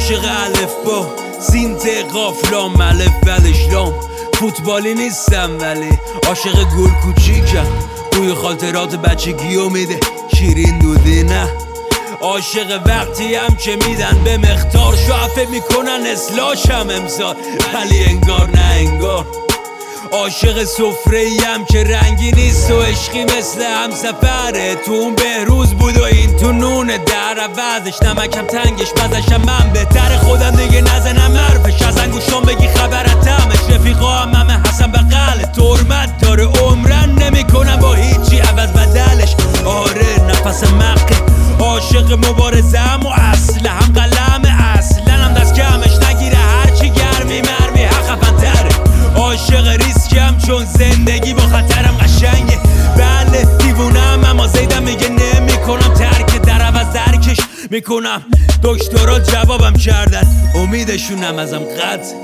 عاشق الف با سین ت قاف لام الف بلش لام فوتبالی نیستم ولی عاشق گل کوچیکم بوی خاطرات بچگیو میده شیرین دودی نه عاشق وقتی هم که میدن به مختار شعفه میکنن اصلاحشم امسال ولی انگار نه انگار عاشق سفره‌ای هم که رنگی نیست و عشقی مثل همسفره تو اون بهروز بود و این تو نونه در عوضش نمکم تنگش بزشم من بهتر خودم دیگه نزنم حرفش از انگوشام بگی خبرتمش رفیقا هم همه حسن بغل ترمت داره عمرن نمیکنم با هیچی عوض بدلش آره نفس مقه عاشق مبارزم و اصل هم قلم اصلا هم دست کمش نگیره هرچی گرمی مرمی حق خفن‌تره عاشق ریسکم چون زندگی با خطرم قشنگه بله دیوونم اما زیدم میگه نمی کنم ترک در عوض درکش میکنم دکترها جوابم کردن امیدشونم ازم قطع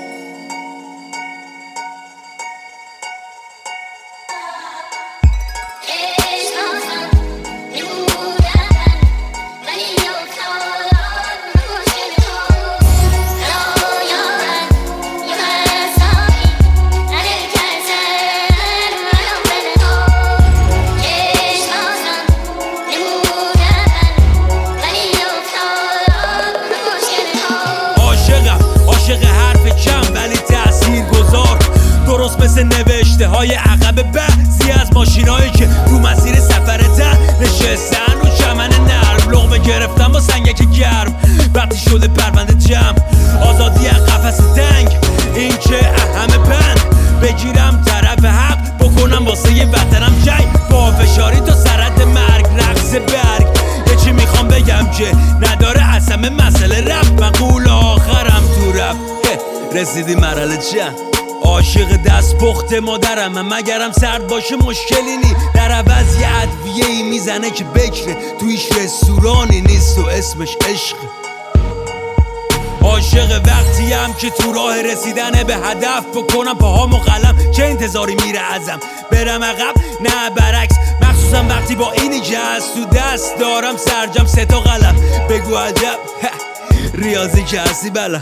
درست مثل نوشته های عقب بعضی از ماشینایی که رو مسیر سفرتن نشستن رو چمن نرم لقمه گرفتم با سنگک گرم وقتی شده پرونده جمع آزادی از قفس دنگ این که اهم بند بگیرم طرف حق بکنم واسه یه وطنم جنگ با فشاری تا سرد مرگ رقص برگ یه چی میخوام بگم که نداره اصلا مسئله رفت من قول آخرم تو رفت رسیدی مرحله چند عاشق دست پخت مادرم مگرم سرد باشه مشکلی نی در عوض یه ادویه‌ای میزنه که بکره تو هیچ رستورانی نیست و اسمش عشق عاشق وقتی هم که تو راه رسیدن به هدف بکنم پاهامو قلم چه انتظاری میره ازم برم عقب نه برعکس مخصوصا وقتی با اینی که از تو دست دارم سرجم 3 تا قلم بگو عجب ریاضی که هستی بله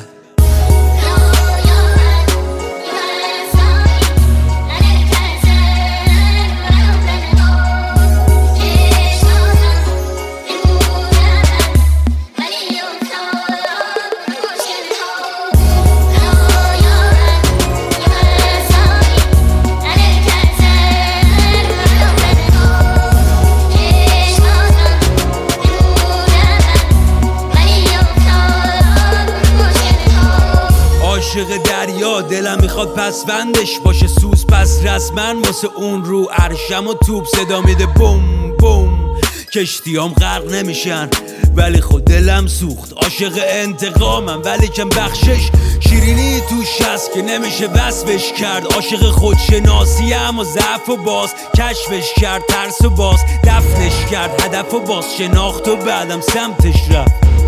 عاشق دریا دلم میخواد پسوندش باشه سوز پس رسمن واسه اون رو عرشم و توپ صدا میده بوم بوم کشتیام غرق نمیشن ولی خود دلم سوخت عاشق انتقامم ولی کم بخشش شیرینی توش هست که نمیشه وصفش کرد عاشق خودشناسی اما ضعف و باز کشفش کرد ترس و باز دفنش کرد هدف و باز شناخت و بعدم سمتش رفت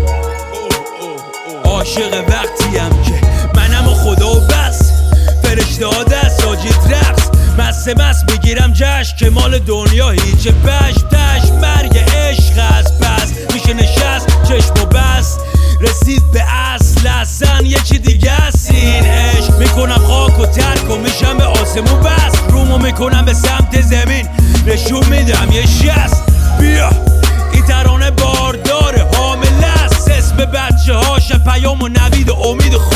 عاشق وقتی هم که منم و خدا و بس فرشته ها دست ساجد رقص مست بگیرم جشن که مال دنیا هیچ پشتش مرگ عشق است پس میشه نشست چشم و بس رسید به اصلا یه چی دیگه است این عشق میکنم خاک و ترک و میشم به آسمون بس رومو میکنم به سمت زمین نشون میدم یه شست بیا این ترانه بارداره حامله است اسم بچه هاش پیام و نوید و امید